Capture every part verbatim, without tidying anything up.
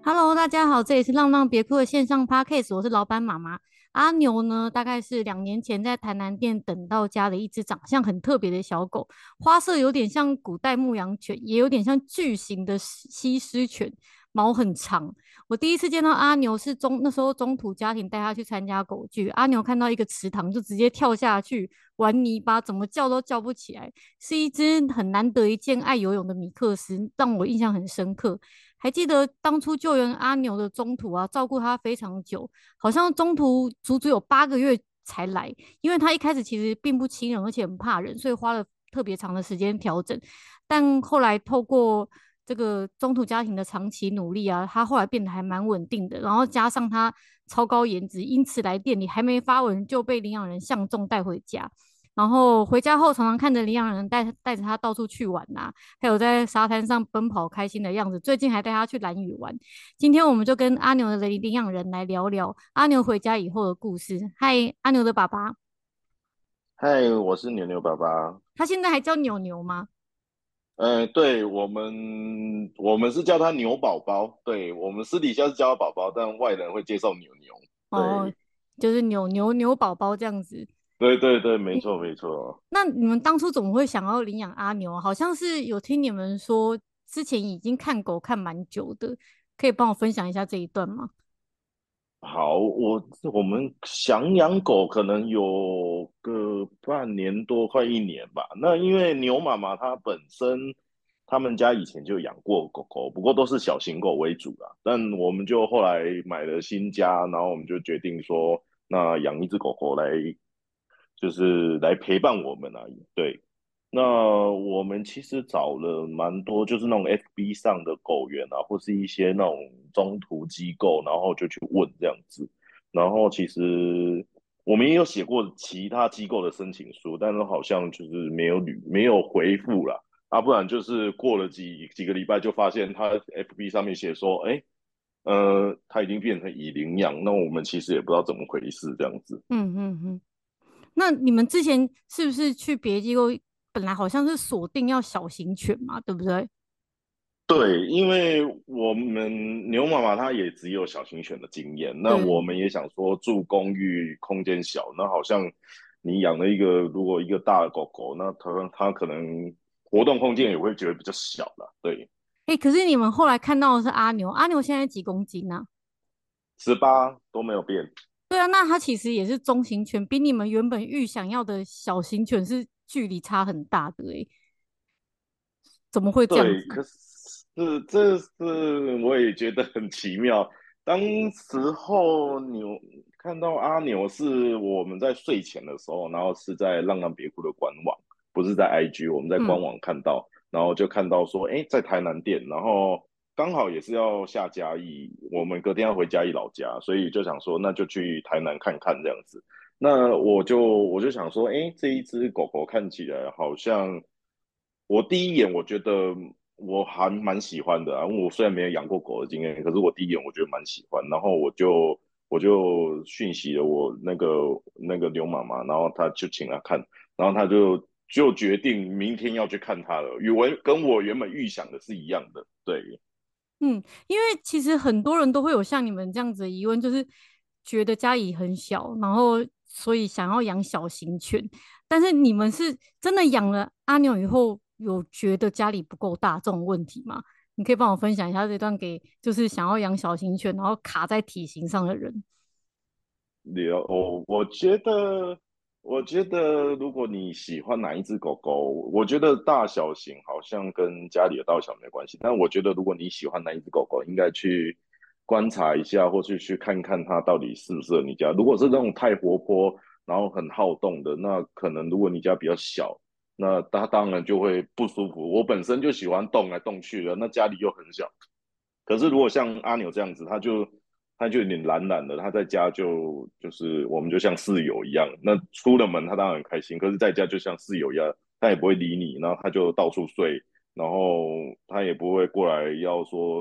Hello，大家好，这里是浪浪别哭的线上 Podcast，我是老板妈妈阿牛呢。大概是两年前在台南店等到家的一只长相很特别的小狗，花色有点像古代牧羊犬，也有点像巨型的西施犬，毛很长。我第一次见到阿牛是中那时候中途家庭带他去参加狗剧，阿牛看到一个池塘就直接跳下去玩泥巴，怎么叫都叫不起来，是一只很难得一见爱游泳的米克斯，让我印象很深刻。还记得当初救援阿牛的中途啊，照顾他非常久，好像中途足足有八个月才来，因为他一开始其实并不亲人，而且很怕人，所以花了特别长的时间调整。但后来透过这个中途家庭的长期努力啊，他后来变得还蛮稳定的，然后加上他超高颜值，因此来店里还没发文就被领养人相中带回家。然后回家后，常常看着领养人带带着他到处去玩呐、还有在沙滩上奔跑开心的样子。最近还带他去蓝屿玩。今天我们就跟阿牛的领养人来聊聊阿牛回家以后的故事。嗨，阿牛的爸爸， 嗨，我是牛牛爸爸。 他现在还叫牛牛吗？ 呃，对，我们我们是叫他牛宝宝，对，我们私底下是叫他宝宝，但外人会介绍牛牛。 哦， 对， 就是牛牛牛宝宝这样子。 对对对，没错嗯， 没错。 那你们当初怎么会想要领养阿牛啊？好像是有听你们说之前已经看狗看蛮久的，可以帮我分享一下这一段吗？ 好，我我们想养狗可能有个半年多，快一年吧。那因为牛妈妈她本身，他们家以前就养过狗狗，不过都是小型狗为主啦。但我们就后来买了新家，然后我们就决定说，那养一只狗狗来，就是来陪伴我们而已。对，那我们其实找了蛮多，就是那种 F B 上的狗园啊，或是一些那种中途机构，然后就去问这样子。然后其实我们也有写过其他机构的申请书，但是好像就是没有履没有回复啦。啊，不然就是过了几几个礼拜就发现他 F B 上面写说，哎，呃，他已经变成已领养，那我们其实也不知道怎么回事这样子。 嗯嗯嗯。那你们之前是不是去别的机构，本来好像是锁定要小型犬嘛，对不对？ 对，因为我们牛妈妈她也只有小型犬的经验，那我对。 们也想说住公寓空间小，那好像你养了一个如果一个大的狗狗，那它它可能活动空间也会觉得比较小了。对， 哎，可是你们后来看到的是阿牛，阿牛现在几公斤呢、 十八都没有变。 对啊，那它其实也是中型犬，比你们原本预想要的小型犬是距离差很大的诶，怎么会这样对， 子？ 可是这是我也觉得很奇妙。当时候牛看到阿牛是我们在睡前的时候，然后是在浪浪别哭的官网，不是在 I G，我们在官嗯网看到，然后就看到说，哎，在台南店，然后刚好也是要下嘉义，我们隔天要回嘉义老家，所以就想说，那就去台南看看这样子。那我就我就想说，哎，这一只狗狗看起来好像，我第一眼我觉得我还蛮喜欢的啊，因为我虽然没有养过狗的经验，可是我第一眼我觉得蛮喜欢，然后我就我就讯息了我那个那个刘妈妈，然后他就请他看，然后他就就决定明天要去看它了，语文跟我原本预想的是一样的。对， 嗯，因为其实很多人都会有像你们这样子的疑问，就是觉得家里很小，然后所以想要养小型犬，但是你们是真的养了阿牛以后，有觉得家里不够大这种问题吗？你可以帮我分享一下这段给就是想要养小型犬，然后卡在体型上的人。 有我我觉得，我觉得如果你喜欢哪一只狗狗，我觉得大小型好像跟家里的大小没关系。但我觉得如果你喜欢哪一只狗狗，应该去观察一下，或是去看看它到底适不适合你家。如果是那种太活泼，然后很好动的，那可能如果你家比较小，那它当然就会不舒服。我本身就喜欢动来动去的，那家里又很小，可是如果像阿牛这样子，他就他就有点懒懒的，他在家就就是我们就像室友一样。那出了门他当然很开心，可是在家就像室友一样，他也不会理你，然后他就到处睡，然后他也不会过来要说。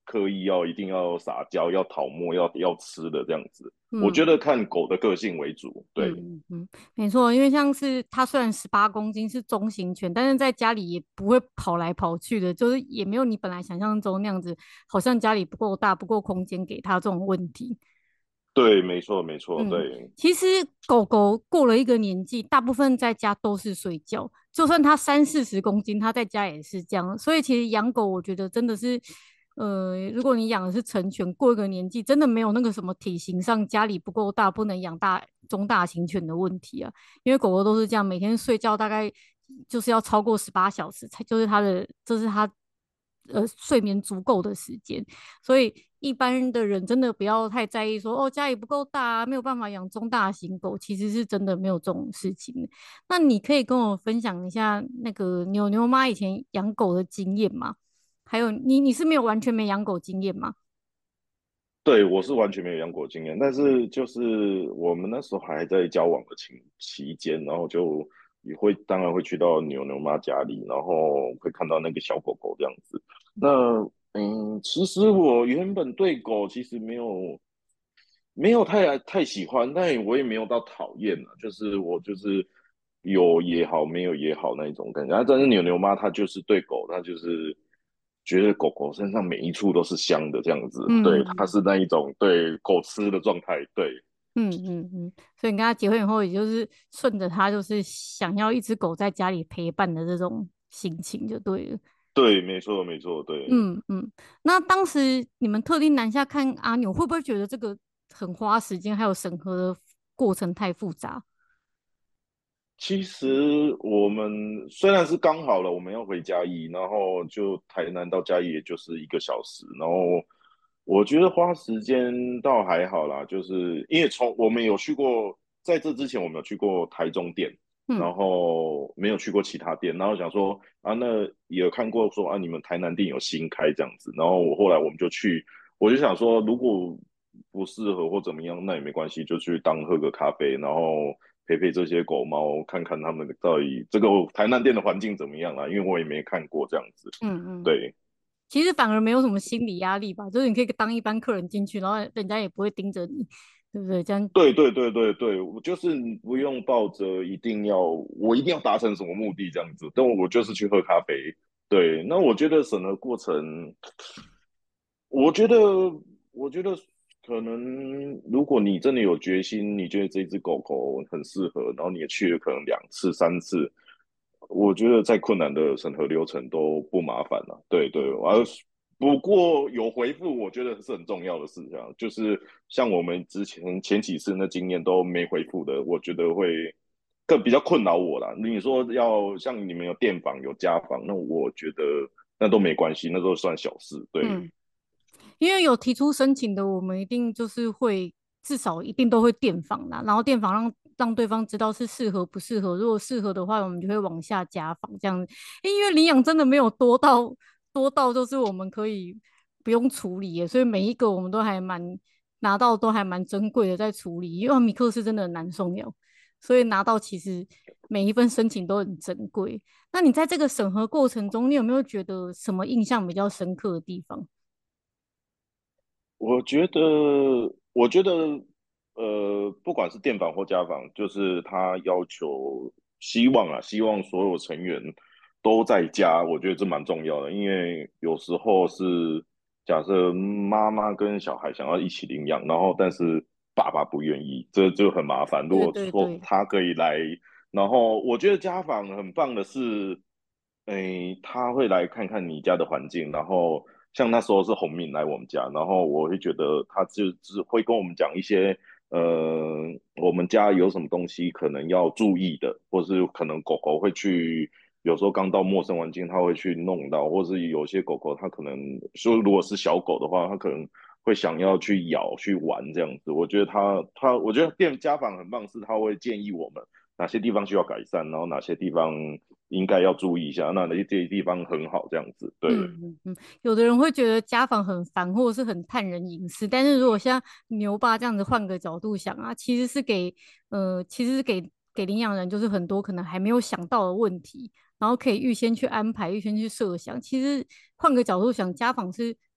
刻意要一定要撒娇、要讨摸、要要吃的这样子。我觉嗯。 得看狗的个性为主， 嗯对。 嗯嗯，没错，因为像是它虽然十八公斤是中型犬，但是在家里也不会跑来跑去的，就是也没有你本来想象中那样子，好像家里不够大、不够空间给它这种问题。 对，没错，没错， 嗯， 对， 其实狗狗过了一个年纪，大部分在家都是睡觉，就算它三四十公斤，它在家也是这样。所以其实养狗，我觉得真的是，呃，如果你养的是成犬，过一个年纪，真的没有那个什么体型上家里不够大，不能养大中大型犬的问题啊。因为狗狗都是这样，每天睡觉大概就是要超过十八小时才，就是它的，这是它呃睡眠足够的时间。所以一般的人真的不要太在意说哦家里不够大啊，没有办法养中大型狗，其实是真的没有这种事情的。那你可以跟我分享一下那个牛牛妈以前养狗的经验吗？还有你你是没有完全没养狗经验吗？ 对，我是完全没有养狗经验，但是就是我们那时候还在交往的期期间，然后就也会当然会去到牛牛妈家里，然后会看到那个小狗狗这样子。那嗯，其实我原本对狗其实没有没有太太喜欢，但我也没有到讨厌啊，就是我就是有也好，没有也好那一种感觉。啊，但是牛牛妈她就是对狗，她就是觉得狗狗身上每一处都是香的这样子，对，她嗯是那一种对狗吃的状态，对嗯嗯嗯，所以你跟他结婚以后，也就是顺着他就是想要一只狗在家里陪伴的这种心情就对了。 对，没错没错，对。 嗯嗯，那当时你们特地南下看阿牛，会不会觉得这个很花时间，还有审核的过程太复杂？ 其实我们虽然是刚好了，我们要回嘉义，然后就台南到嘉义也就是一个小时，然后我觉得花时间倒还好啦，就是因为从我们有去过，在这之前我们有去过台中店， 嗯然后没有去过其他店，然后想说啊，那也有看过说啊，你们台南店有新开这样子，然后我后来我们就去，我就想说，如果不适合或怎么样，那也没关系，就去当喝个咖啡，然后陪陪这些狗猫，看看他们到底这个台南店的环境怎么样啊？因为我也没看过这样子。 嗯嗯， 对， 其实反而没有什么心理压力吧，就是你可以当一般客人进去，然后人家也不会盯着你，对不对？这样， 对对对对对，我就是不用抱着一定要我一定要达成什么目的这样子，但我就是去喝咖啡。对，那我觉得审核过程，我觉得，我觉得可能，如果你真的有决心，你觉得这只狗狗很适合，然后你也去了可能两次、三次，我觉得再困难的审核流程都不麻烦了。对对， 嗯而不过有回复，我觉得是很重要的事情啊。就是像我们之前前几次那经验都没回复的，我觉得会更比较困扰我啦。你说要像你们有电访有家访，那我觉得那都没关系，那都算小事。对。 嗯。因为有提出申请的，我们一定就是会至少一定都会电访啦，然后电访让让对方知道是适合不适合，如果适合的话，我们就会往下家访这样子。因为领养真的没有多到多到就是我们可以不用处理耶，所以每一个我们都还蛮拿到都还蛮珍贵的在处理，因为米克斯真的很难送养，所以拿到其实每一份申请都很珍贵。那你在这个审核过程中，你有没有觉得什么印象比较深刻的地方？ 我觉得，我觉得，呃，不管是电访或家访，就是他要求，希望啊，希望所有成员都在家，我觉得这蛮重要的，因为有时候是假设妈妈跟小孩想要一起领养，然后但是爸爸不愿意，这就很麻烦。如对果对对。 说他可以来，然后我觉得家访很棒的是，诶，他会来看看你家的环境，然后像那时候是洪敏来我们家，然后我会觉得他就只会跟我们讲一些，呃，我们家有什么东西可能要注意的，或是可能狗狗会去，有时候刚到陌生环境，它会去弄到，或是有些狗狗它可能说如果是小狗的话，它可能会想要去咬去玩这样子。我觉得它它，我觉得店家访很棒，是它会建议我们哪些地方需要改善，然后哪些地方应该要注意一下，那哪些地方很好这样子。对， 嗯嗯嗯，有的人会觉得家访很烦，或者是很探人隐私，但是如果像牛爸这样子换个角度想啊，其实是给呃，其实是给给领养人就是很多可能还没有想到的问题，然后可以预先去安排、预先去设想。其实换个角度想，家访是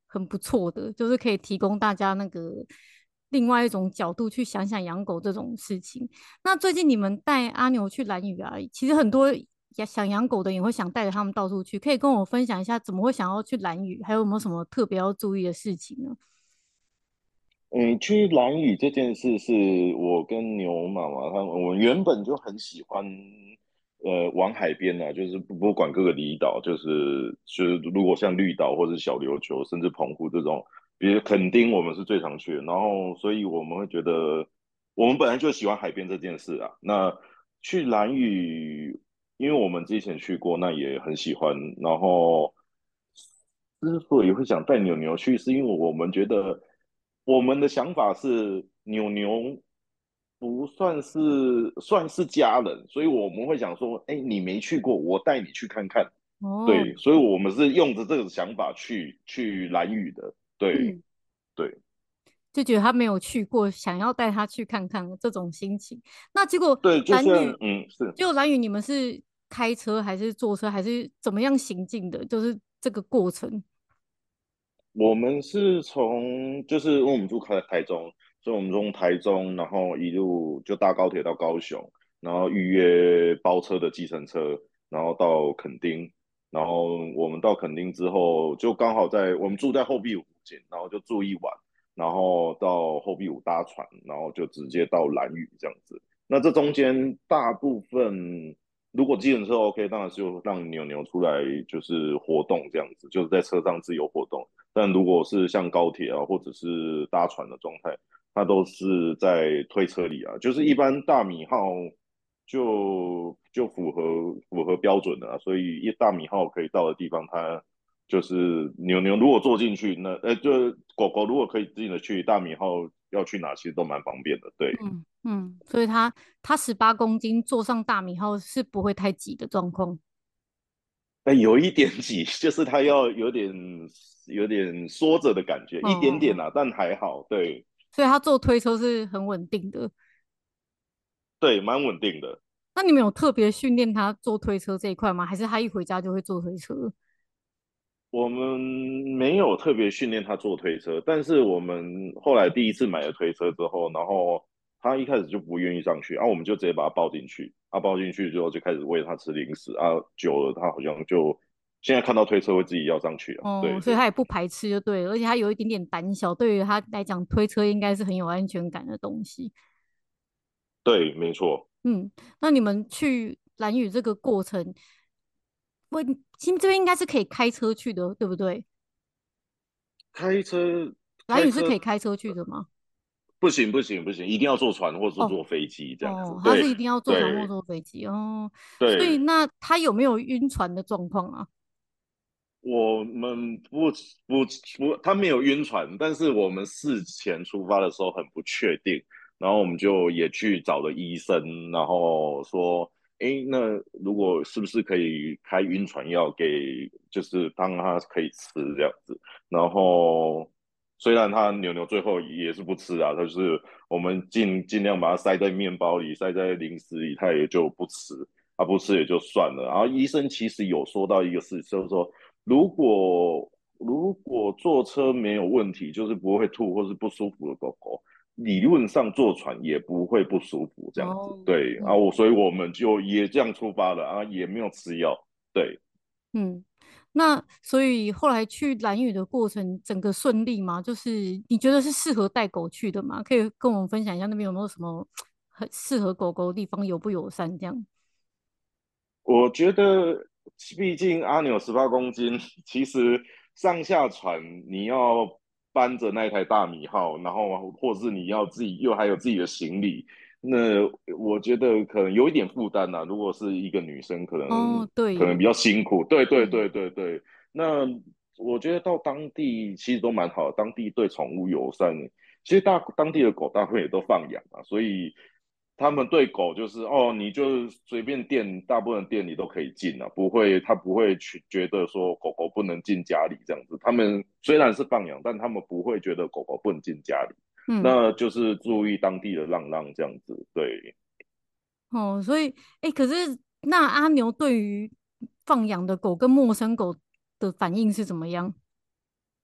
很不错的，就是可以提供大家那个另外一种角度去想想养狗这种事情。那最近你们带阿牛去兰屿啊，其实很多养想养狗的也会想带着他们到处去，可以跟我分享一下怎么会想要去兰屿，还有没有什么特别要注意的事情呢？ 嗯，去兰屿这件事是我跟牛妈妈他们，我们原本就很喜欢，呃，往海边啊，就是不不管各个离岛，就是就是如果像绿岛或者小琉球，甚至澎湖这种，比如垦丁，我们是最常去的。然后，所以我们会觉得，我们本来就喜欢海边这件事啊。那去兰屿，因为我们之前去过，那也很喜欢。然后之所以会想带牛牛去，是因为我们觉得我们的想法是牛牛不算是算是家人，所以我们会想说，哎，你没去过，我带你去看看。 哦， 对，所以我们是用着这个想法去去兰屿的。对嗯， 对就觉得他没有去过，想要带他去看看这种心情。那结果对，就像蓝屿， 嗯是。 结果蓝屿你们是开车还是坐车还是怎么样行进的？就是这个过程。 我们是从，就是因为我们住台台中，所以我们从台中，然后一路就搭高铁到高雄，然后预约包车的计程车，然后到垦丁，然后我们到垦丁之后，就刚好在我们住在后壁湖附近，然后就住一晚，然后到后壁湖搭船，然后就直接到兰屿这样子。那这中间大部分如果计程车 OK，当然是就让牛牛出来就是活动这样子，就是在车上自由活动。但如果是像高铁啊，或者是搭船的状态，它都是在推车里啊，就是一般大米号就就符合符合标准的啊，所以一大米号可以到的地方，它就是牛牛如果坐进去，那呃，就狗狗如果可以自己的去，大米号要去哪其实都蛮方便的，对。 嗯嗯，所以他他十八公斤坐上大米后是不会太挤的状况。 哎，有一点挤，就是它要有点有点缩着的感觉， 哦一点哦哦， 点啊，但还好，对所以他坐推车是很稳定的。 对，蛮稳定的。 那你们有特别训练他坐推车这一块吗？还是他一回家就会坐推车？ 我们没有特别训练他坐推车，但是我们后来第一次买了推车之后，然后他一开始就不愿意上去，然、后我们就直接把他抱进去，啊，抱进去之后就开始喂他吃零食，啊，久了他好像就现在看到推车会自己要上去啊， 哦， 对对所以他也不排斥就对了，而且他有一点点胆小，对于他来讲，推车应该是很有安全感的东西。 对，没错。 嗯，那你们去兰屿这个过程，问，其实这边应该是可以开车去的，对不对？ 开车兰屿是开车可以开车去的吗？ 不行不行不行，一定要坐船或是哦坐飞机这样子， 哦，他对是一定要坐船或对坐飞机哦，所以对。 那他有没有晕船的状况啊？ 我们不不不，他没有晕船，但是我们事前出发的时候很不确定，然后我们就也去找了医生，然后说，诶，那如果是不是可以开晕船药给，就是让他可以吃这样子，然后虽然他牛牛最后也是不吃啊，他就是我们尽尽量把它塞在面包里，塞在零食里，他也就不吃。他不吃也就算了。然后医生其实有说到一个事，就是说，如果如果坐车没有问题，就是不会吐或是不舒服的狗狗，理论上坐船也不会不舒服这样子。 哦， 对啊， 嗯我所以我们就也这样出发了啊，也没有吃药。对。 嗯，那所以后来去兰屿的过程，整个顺利吗？就是你觉得是适合带狗去的吗？可以跟我们分享一下那边有没有什么很适合狗狗的地方，友不友善这样？ 我觉得，毕竟阿牛十八公斤，其实上下船你要搬着那台大米号，然后或是你要自己又还有自己的行李，那我觉得可能有一点负担呐。如果是一个女生，可能哦，对耶， 可能比较辛苦。对对嗯， 对对对。那我觉得到当地其实都蛮好的，当地对宠物友善，其实大当地的狗大部分也都放养啊，所以他们对狗就是哦，你就随便店，大部分店里都可以进啊，不会，他不会去觉得说狗狗不能进家里这样子。他们虽然是放养，但他们不会觉得狗狗不能进家里， 嗯， 那就是注意当地的浪浪这样子。对。 哦，所以，哎，可是那阿牛对于放养的狗跟陌生狗的反应是怎么样？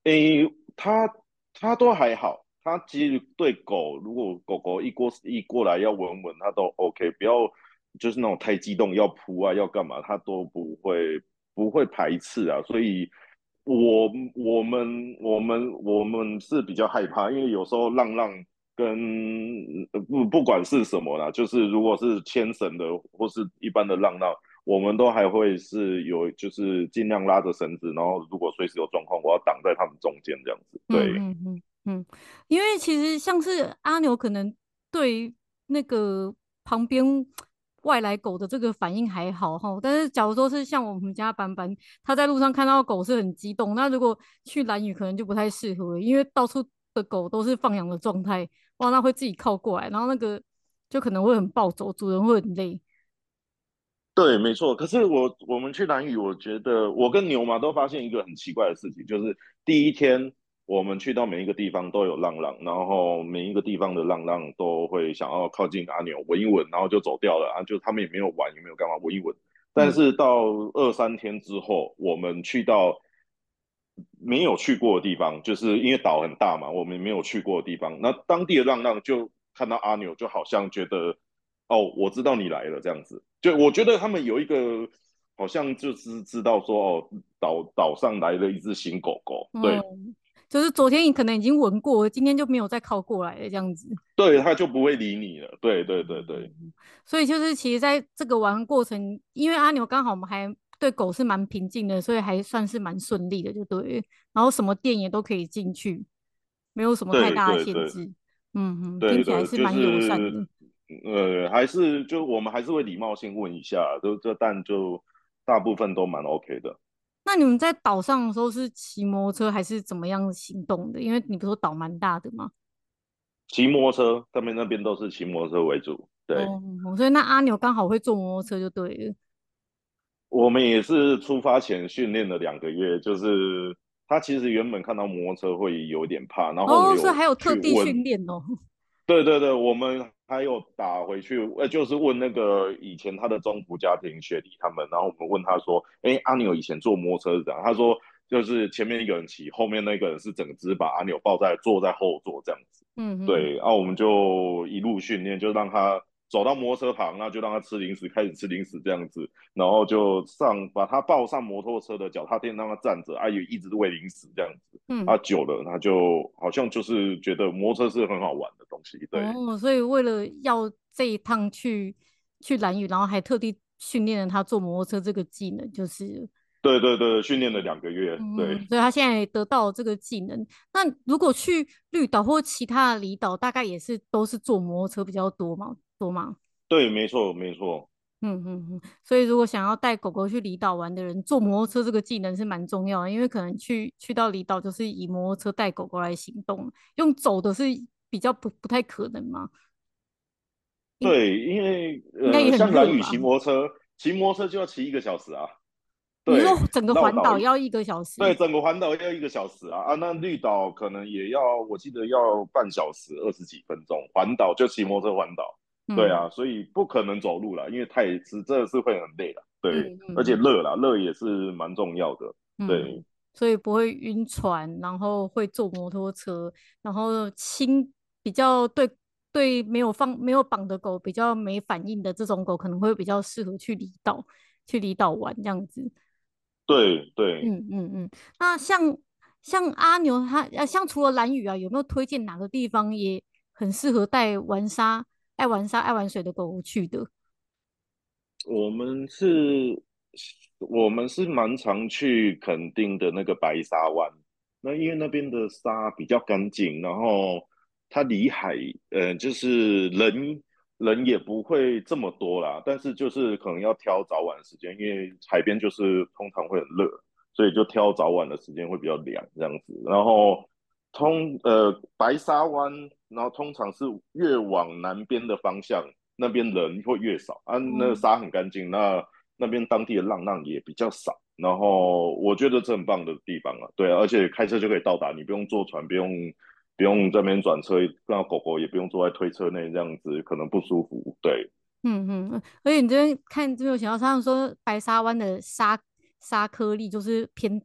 诶，他他都还好，他其实对狗，如果狗狗一过一过来要闻闻，他都 OK，不要就是那种太激动要扑啊要干嘛，他都不会不会排斥啊。所以我我们我们我们是比较害怕，因为有时候浪浪跟呃不不管是什么啦，就是如果是牵绳的或是一般的浪浪。我们都还会是有，就是尽量拉着绳子，然后如果随时有状况，我要挡在他们中间这样子。 嗯对， 嗯嗯嗯，因为其实像是阿牛可能对那个旁边外来狗的这个反应还好哈，但是假如说是像我们家斑斑，他在路上看到狗是很激动，那如果去兰屿可能就不太适合，因为到处的狗都是放养的状态，哇，那会自己靠过来，然后那个就可能会很暴走，主人会很累。 对，没错。可是我我们去兰屿，我觉得我跟牛马都发现一个很奇怪的事情，就是第一天我们去到每一个地方都有浪浪，然后每一个地方的浪浪都会想要靠近阿牛闻一闻，然后就走掉了啊，就他们也没有玩，也没有干嘛，闻一闻。但嗯是到二三天之后，我们去到没有去过的地方，就是因为岛很大嘛，我们没有去过的地方，那当地的浪浪就看到阿牛，就好像觉得哦，我知道你来了这样子。就我觉得他们有一个好像就是知道说哦，岛岛上来了一只新狗狗，对嗯，就是昨天你可能已经闻过了，今天就没有再靠过来了这样子。 对，他就不会理你了。对对对对嗯，所以就是其实在这个玩过程，因为阿牛刚好我们还对狗是蛮平静的，所以还算是蛮顺利的，就对了。然后什么店也都可以进去，没有什么太对大的对对限制。嗯哼，听起来对的，就是蛮友善是的。 呃，还是就我们还是会礼貌性问一下，就这但就大部分都蛮 OK 的。 那你们在岛上的时候是骑摩托车还是怎么样行动的？因为你不是说岛蛮大的吗？ 骑摩托车，他们那边都是骑摩托车为主。对， 哦，所以那阿牛刚好会坐摩托车就对了。 我们也是出发前训练了两个月，就是他其实原本看到摩托车会有点怕，然后我哦，所以有还有特地去问， 训练哦。 对对对，我们还有打回去，呃，就是问那个以前他的中途家庭雪莉他们，然后我们问他说，哎，阿牛以前坐摩托车是怎样？他说就是前面一个人骑，后面那个人是整个只把阿牛抱在坐在后座这样子。 嗯嗯对，然后我们就一路训练，就让他走到摩托车旁，那就让他吃零食，开始吃零食这样子，然后就上把他抱上摩托车的脚踏垫，让他站着，啊，也一直喂零食这样子。 嗯。 啊，久了他就好像就是觉得摩托车是很好玩的东西。对， 哦，所以为了要这一趟去去兰屿，然后还特地训练了他坐摩托车这个技能，就是对对对，训练了两个月。对， 嗯，所以他现在得到了这个技能。那如果去绿岛或其他的离岛，大概也是都是坐摩托车比较多嘛，多吗？ 对，没错没错。 嗯嗯嗯。所以如果想要带狗狗去离岛玩的人，坐摩托车这个技能是蛮重要的，因为可能去去到离岛就是以摩托车带狗狗来行动，用走的是比较不不太可能嘛，应对，因为呃， 应该也很像蓝屿热吧？ 骑摩托车，骑摩托车就要骑一个小时啊。 你是说对， 整个环绕岛， 岛要一个小时？ 对，整个环岛要一个小时啊啊，那绿岛可能也要，我记得要半小时二十几分钟，环岛就骑摩托车环岛。对嗯啊，所以不可能走路了，因为太是真的是会很累了。 嗯对，而且嗯热啦，热也是蛮重要的。对嗯，所以不会晕船，然后会坐摩托车，然后轻比较对对没有放没有绑的狗比较没反应的这种狗，可能会比较适合去离岛去离岛玩这样子。 对对。 嗯嗯嗯。那像像阿牛它呃像除了兰屿啊，有没有推荐哪个地方也很适合带玩沙爱玩沙爱玩水的狗狗去的？ 我们是，我们是蛮常去垦丁的那个白沙湾。那因为那边的沙比较干净，然后它离海，呃，就是人人也不会这么多啦。但是就是可能要挑早晚的时间，因为海边就是通常会很热，所以就挑早晚的时间会比较凉这样子。然后通呃白沙湾，然后通常是越往南边的方向。那边人会越少啊，那嗯沙很干净，那那边当地的浪浪也比较少，然后我觉得这很棒的地方啊，对啊，而且开车就可以到达，你不用坐船，不用不用这边转车，让狗狗也不用坐在推车内，这样子可能不舒服。对， 嗯嗯。而且你这边看这边有写到，他们说白沙湾的沙沙颗粒就是偏大，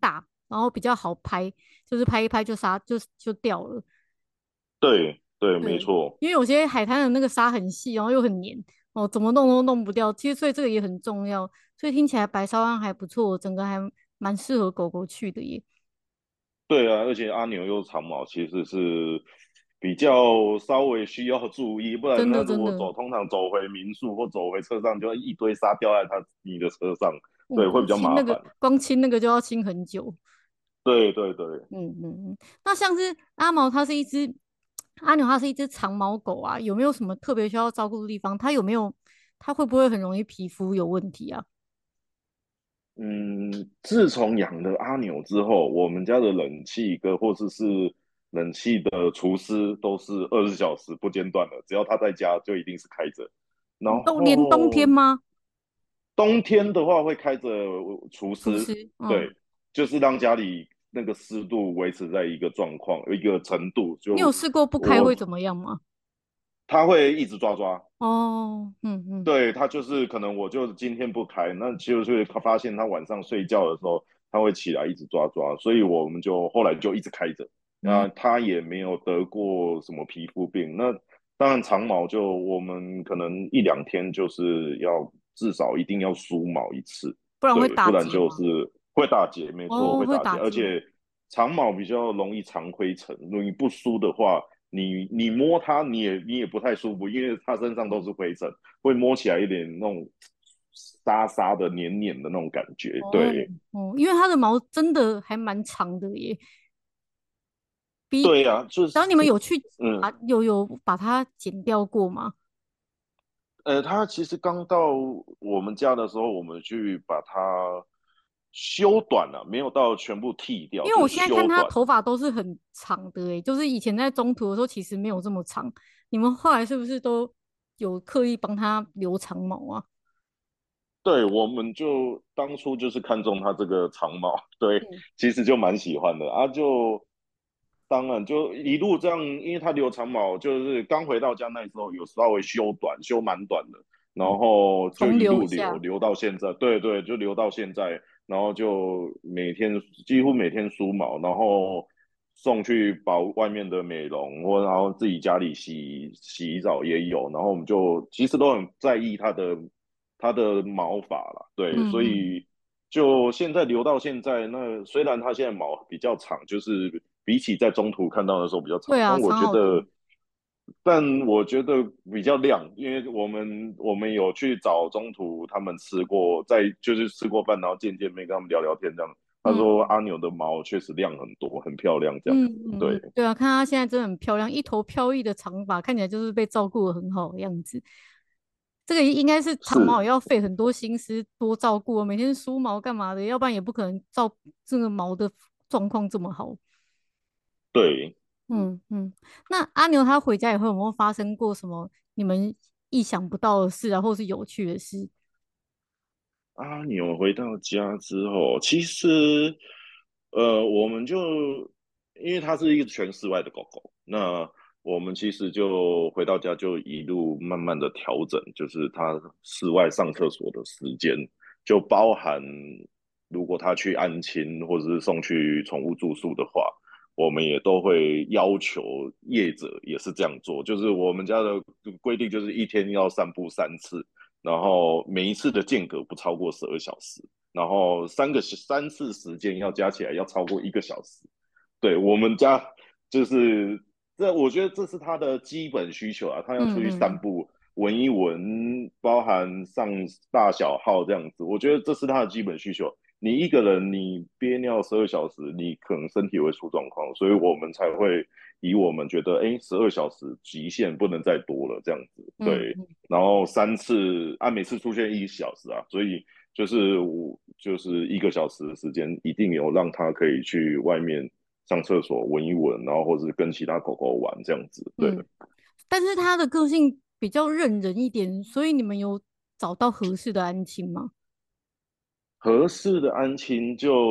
然后比较好拍，就是拍一拍就杀就就掉了。 对对，没对， 错。 因为有些海滩的那个沙很细，然后又很黏，哦，怎么弄都弄不掉。其实所以这个也很重要，所以听起来白沙湾还不错，整个还蛮适合狗狗去的耶。 对啊，而且阿牛又长毛，其实是比较稍微需要注意，不然真他的真的， 如果走，通常走回民宿或走回车上，就一堆沙掉在他你的车上， 哦， 对，会对， 比较清那个麻烦。 光清那个就要清很久。 对对对。 嗯嗯嗯，那像是阿毛，它是一只阿牛，它是一只长毛狗啊，有没有什么特别需要照顾的地方？它有没有？它会不会很容易皮肤有问题啊？ 嗯，自从养了阿牛之后，我们家的冷气跟或者是冷气的除湿都是二十四小时不间断的，只要他在家就一定是开着。然都连冬天后吗？ 冬天的话会开着除湿， 除湿，嗯， 对，就是让家里那个湿度维持在一个状况、一个程度。就你有试过不开我会怎么样吗？ 他会一直抓抓， 哦，嗯嗯对，他就是可能我就今天不开，那就是他发现他晚上睡觉的时候他会起来一直抓抓，所以我们就后来就一直开着。 嗯， 那他也没有得过什么皮肤病。那当然长毛就我们可能一两天就是要至少一定要梳毛一次，对， 不然会打不然结吗？ 就是会大结，没错， 哦， 会打结， 会打结， 而且长毛比较容易藏灰尘，如果你不梳的话，你你摸它你也你也不太舒服，因为它身上都是灰尘。会摸起来有点那种沙沙的、黏黏的那种感觉。 哦对， 哦，因为它的毛真的还蛮长的耶，比， 对呀、啊就是然后你们有去嗯把有有把它剪掉过吗？ 呃，它其实刚到我们家的时候，我们去把它修短了，没有到全部剃掉，就是因为我现在看它修短。 头发都是很长的诶，就是以前在中途的时候其实没有这么长，你们后来是不是都有刻意帮它留长毛啊？ 对，我们就当初就是看中它这个长毛，对， 嗯其实就蛮喜欢的啊，就当然就一路这样，因为它留长毛，就是刚回到家那时候有稍微修短，修蛮短的，然嗯， 后就重一路留， 留一下， 留到现在，对对，就留到现在，然后就每天几乎每天梳毛，然后送去保外面的美容，或然后自己家里洗洗澡也有，然后我们就其实都很在意它的它的毛发啦，对， 嗯嗯， 所以就现在留到现在，那虽然它现在毛比较长，就是比起在中途看到的时候比较长， 对啊， 但我长好多， 觉得，但我觉得比较亮，因为我们我们有去找中途他们吃过，在就是吃过饭，然后见见面，跟他们聊聊天这样。他说嗯阿牛的毛确实亮很多，很漂亮这样嗯子。对， 嗯嗯，对啊，看它现在真的很漂亮，一头飘逸的长发，看起来就是被照顾的很好的样子。这个应该是长毛是， 也要费很多心思多照顾哦，每天梳毛干嘛的，要不然也不可能照这个毛的状况这么好。 对。 嗯嗯，那阿牛他回家以后有没有发生过什么你们意想不到的事啊，或是有趣的事？ 阿牛回到家之后，其实，呃，我们就因为它是一个全室外的狗狗，那我们其实就回到家就一路慢慢的调整，就是它室外上厕所的时间，就包含如果它去安亲或者是送去宠物住宿的话，我们也都会要求业者也是这样做，就是我们家的规定就是一天要散步三次，然后每一次的间隔不超过十二小时，然后三个三次时间要加起来要超过一个小时。对，我们家就是这，我觉得这是他的基本需求啊，他要出去嗯嗯嗯散步，闻一闻，包含上大小号这样子，我觉得这是他的基本需求。你一个人你憋尿十二小时，你可能身体会出状况，所以我们才会以我们觉得，哎，十二小时极限不能再多了这样子。对， 嗯嗯然后三次，啊，每次出现一小时啊，所以就是我就是一个小时的时间，一定有让他可以去外面上厕所闻一闻，然后或者是跟其他狗狗玩这样子。对， 嗯，但是他的个性比较认人一点，所以你们有找到合适的安亲吗？ 合适的安亲就是，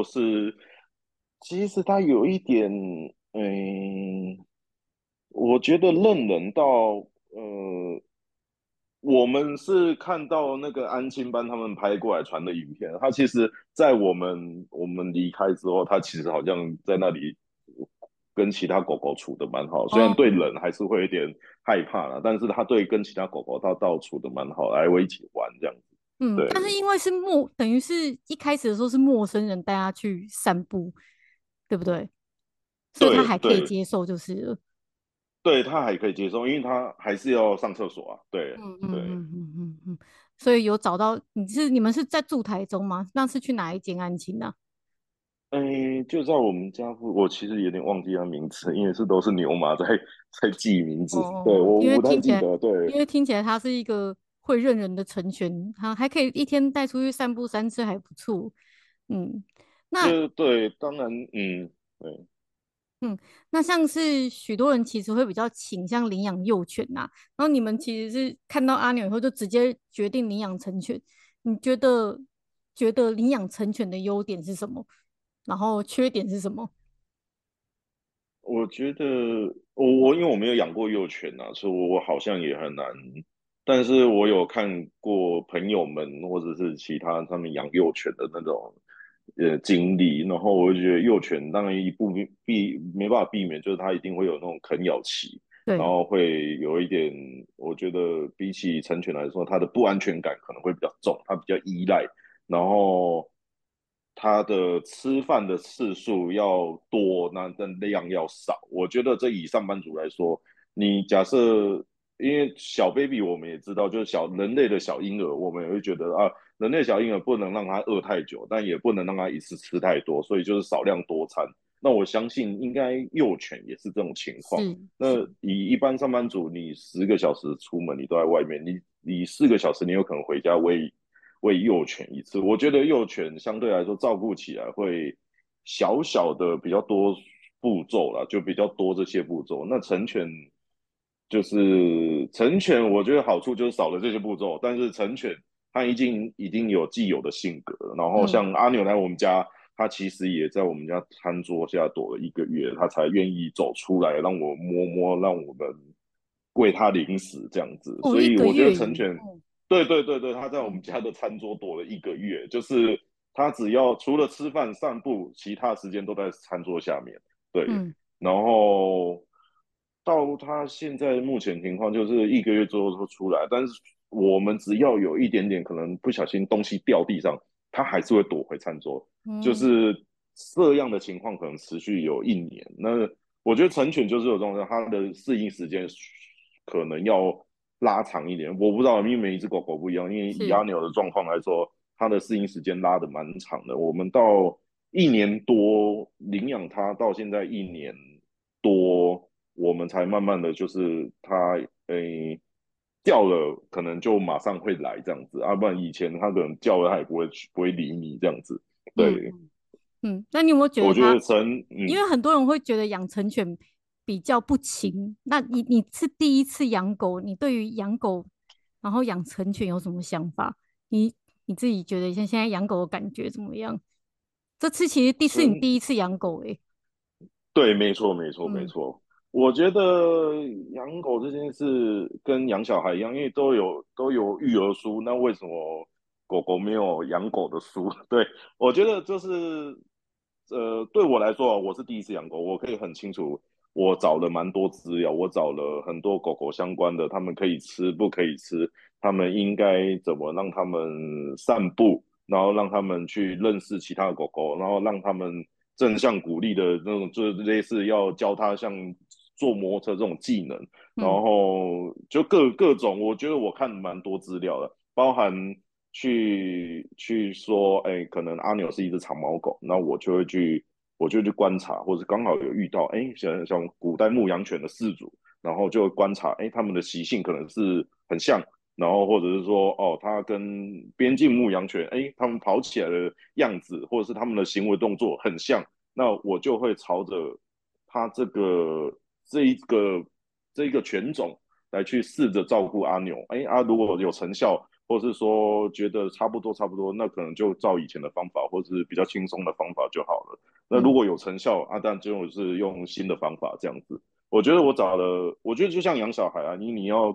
其实它有一点，嗯，我觉得认人到，呃， 我们是看到那个安亲班他们拍过来传的影片，他其实，在我们我们离开之后，他其实好像在那里跟其他狗狗处的蛮好，虽然对哦， 人还是会有点害怕啦，但是他对跟其他狗狗他倒处的蛮好，来我一起玩这样子。 嗯，但是对因为是陌，等于是一开始的时候是陌生人带他去散步，对不对？所以他还可以对对接受，就是了。 对，他还可以接受，因为他还是要上厕所啊。对嗯嗯对， 嗯嗯嗯嗯，所以有找到，你是你们是在住台中吗？那是去哪一间安亲呢？ 哎，就在我们家附，我其实有点忘记他名字，因为是都是牛马在在记名字，对， 哦，因为我不太听起来， 记得。对， 因为听起来它是一个会认人的成犬，它还可以一天带出去散步三次，还不错。嗯，那就对，当然，嗯，对， 嗯，那像是许多人其实会比较倾向领养幼犬呐、然后你们其实是看到阿牛以后就直接决定领养成犬。你觉得觉得领养成犬的优点是什么？然后缺点是什么？ 我觉得我我因为我没有养过幼犬啊，所以我我好像也很难。但是我有看过朋友们或者是其他他们养幼犬的那种呃经历，然后我就觉得幼犬当然一不避没办法避免，就是它一定会有那种啃咬期，然对后会有一点，我觉得比起成犬来说，它的不安全感可能会比较重，它比较依赖。然后它的吃饭的次数要多，那那量要少。我觉得这以上班族来说，你假设因为小 baby 我们也知道，就是小人类的小婴儿，我们也会觉得啊，人类小婴儿不能让他饿太久，但也不能让他一次吃太多，所以就是少量多餐。那我相信应该幼犬也是这种情况。 是是， 那以一般上班族，你十个小时出门，你都在外面，你你四个小时，你有可能回家喂喂幼犬一次。我觉得幼犬相对来说照顾起来会小小的比较多步骤啦，就比较多这些步骤。那成犬就是成犬，我觉得好处就是少了这些步骤，但是成犬它已经已经有既有的性格了。然后嗯， 像阿牛来我们家，他其实也在我们家餐桌下躲了一个月，他才愿意走出来，让我摸摸，让我们喂他零食这样子。 哦，一个所以我觉得月耶， 成犬， 哦， 对对对对，他在我们嗯家的餐桌躲了一个月，就是他只要除了吃饭散步，其他时间都在餐桌下面。对， 嗯然后到他现在目前情况就是一个月之后就出来，但是我们只要有一点点可能不小心东西掉地上，他还是会躲回餐桌，就嗯是这样的情况可能持续有一年。那我觉得成犬就是有这种，它的适应时间可能要拉长一点。我不知道，因为每一只狗狗不一样，因为以是， 阿牛的状况来说，它的适应时间拉的蛮长的。我们到一年多领养它，到现在一年多，我们才慢慢的就是它诶叫了，可能就马上会来这样子，要、啊不然以前它可能叫了它也不会不会理你这样子。对， 嗯嗯。那你有没有觉得它？ 我觉得成嗯因为很多人会觉得养成犬比较不亲。那你你是第一次养狗，你对于养狗然后养成犬有什么想法？你你自己觉得像现在养狗的感觉怎么样？这次其实第是你成第一次养狗诶、 对，没错，没错，没嗯， 错。我觉得养狗这件事跟养小孩一样，因为都有都有育儿书，那为什么狗狗没有养狗的书？对，我觉得就是，呃，对我来说啊，我是第一次养狗，我可以很清楚，我找了蛮多资料，我找了很多狗狗相关的，它们可以吃，不可以吃，它们应该怎么让它们散步，然后让它们去认识其他的狗狗，然后让它们正向鼓励的那种，就是类似要教它像坐摩托车这种技能，然嗯后就各各种，我觉得我看蛮多资料的，包含去去说，哎，可能阿牛是一只长毛狗，那我就会去，我就去观察，或者刚好有遇到，哎，像像古代牧羊犬的饲主，然后就会观察，哎，他们的习性可能是很像，然后或者是说，哦，它跟边境牧羊犬，哎，他们跑起来的样子，或者是他们的行为动作很像，那我就会朝着它这个这一个这一个犬种来去试着照顾阿牛。哎啊，如果有成效，或是说觉得差不多差不多，那可能就照以前的方法，或是比较轻松的方法就好了。那如嗯果有成效啊，但就是用新的方法这样子。我觉得我找了，我觉得就像养小孩啊，你你要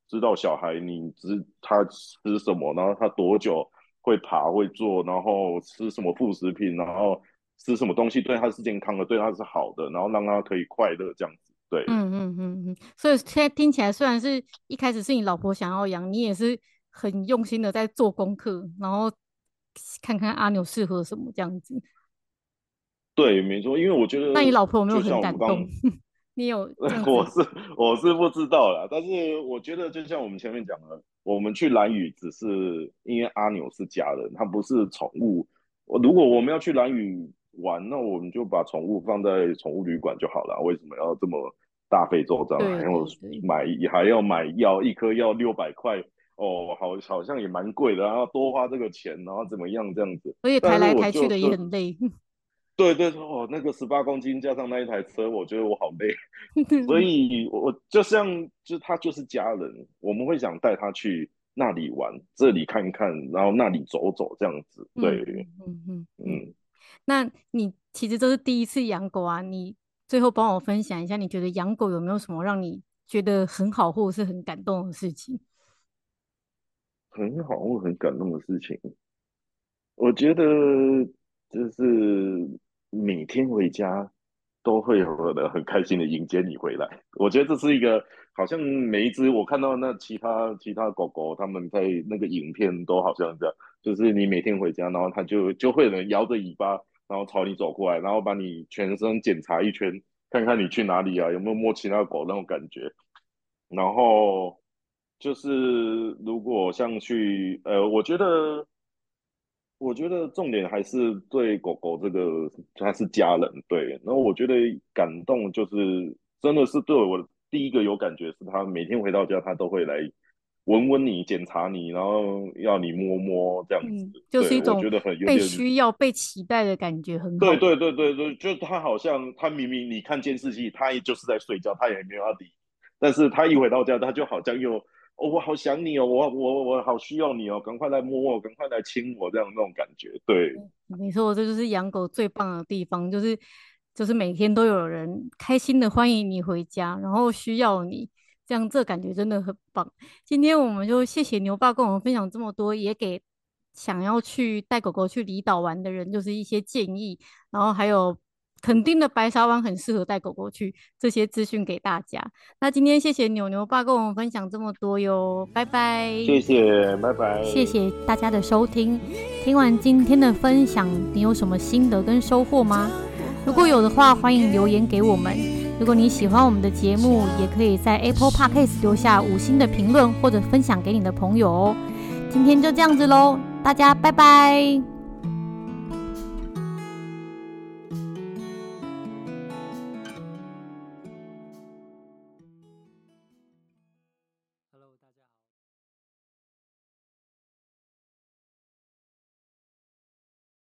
知道小孩你知他吃什么，然后他多久会爬会坐，然后吃什么副食品，然后吃什么东西对他是健康的，对他是好的，然后让他可以快乐这样子。对嗯嗯嗯嗯，所以现在听起来，虽然是一开始是你老婆想要养，你也是很用心的在做功课，然后看看阿牛适合什么这样子。 对，没错，因为我觉那你得老婆有没有就像我们刚很感动？你有这样子？ 我是我是不知道啦，但是我觉得就像我们前面讲的，我们去兰屿只是因为阿牛是家人，他不是宠物。我如果我们要去兰屿玩，那我们就把宠物放在宠物旅馆就好了。为什么要这么大费周章，还对要对对， 买还要买药，一颗药六百块哦，好好像也蛮贵的，然后多花这个钱，然后怎么样这样子？ 而且抬但是我来抬去的也就就很累。 对对哦，那个十八公斤加上那一台车，我觉得我好累。所以我，我就像，就他就是家人，我们会想带他去那里玩，这里看看，然后那里走走，这样子。对， 嗯嗯嗯嗯嗯。 嗯， 那你其实这是第一次养狗啊，你最后帮我分享一下，你觉得养狗有没有什么让你觉得很好或者是很感动的事情？ 很好，我很感动的事情。我觉得就是每天回家都会有人很开心的迎接你回来。我觉得这是一个好像每一只我看到那其他其他狗狗，他们在那个影片都好像这样，就是你每天回家，然后它就就会有人摇着尾巴，然后朝你走过来，然后把你全身检查一圈，看看你去哪里啊，有没有摸其他狗那种感觉。然后就是如果像去呃，我觉得我觉得重点还是对狗狗这个，它是家人，对。然后我觉得感动就是真的是对我第一个有感觉是，它每天回到家，它都会来闻闻你、检查你，然后要你摸摸这样子。 嗯，就是对， 一种我觉得很有被点， 需要、被期待的感觉，很好。 对对对对对，就它好像它明明你看监视器，它也就是在睡觉，它也没有要理你，但是它一回到家，它就好像又哦，我好想你哦，我我我好需要你哦，赶快来摸我，赶快来亲我，这样那种感觉。对， 没错，这就是养狗最棒的地方，就是就是每天都有人开心的欢迎你回家，然后需要你，这样这感觉真的很棒。今天我们就谢谢牛爸跟我们分享这么多，也给想要去带狗狗去离岛玩的人，就是一些建议，然后还有肯定的白沙湾很适合带狗狗去，这些资讯给大家。那今天谢谢牛牛爸跟我们分享这么多哟，拜拜。 谢谢，拜拜。 谢谢大家的收听。听完今天的分享，你有什么心得跟收获吗？如果有的话，欢迎留言给我们。如果你喜欢我们的节目，也可以在 Apple Podcast 留下五星的评论，或者分享给你的朋友哦。今天就这样子喽，大家拜拜。